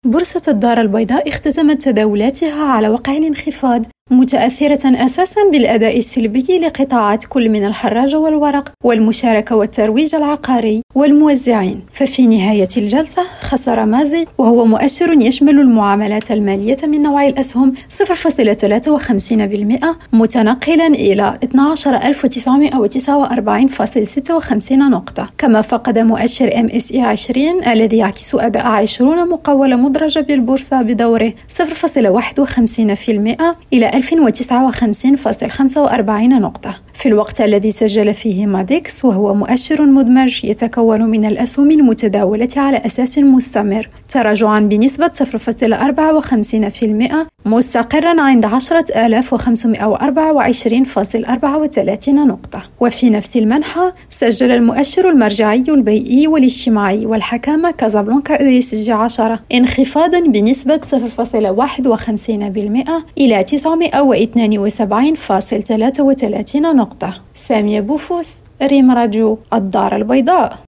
بورصة الدار البيضاء اختتمت تداولاتها على وقع الانخفاض، متأثرة أساساً بالأداء السلبي لقطاعات كل من الحراجة والورق والمشاركة والترويج العقاري والموزعين. ففي نهاية الجلسة خسر مازي، وهو مؤشر يشمل المعاملات المالية من نوع الأسهم، 0.53%، متنقلاً إلى 12949.56 نقطة. كما فقد مؤشر MSCI 20 الذي يعكس أداء 20 مقاولة مدرجة بالبورصة بدوره 0.51% إلى 1059.45 نقطة، في الوقت الذي سجل فيه ماديكس، وهو مؤشر مدمج يتكون من الأسهم المتداولة على أساس مستمر، تراجعا بنسبة 0.54%، مستقرا عند 10,524.34 نقطة. وفي نفس المنحى سجل المؤشر المرجعي البيئي والاجتماعي والحكامة كازابلانكا ESG 10 انخفاضا بنسبة 0.51% إلى 972.33 نقطة. سامية بوفوس، ريم راديو الدار البيضاء.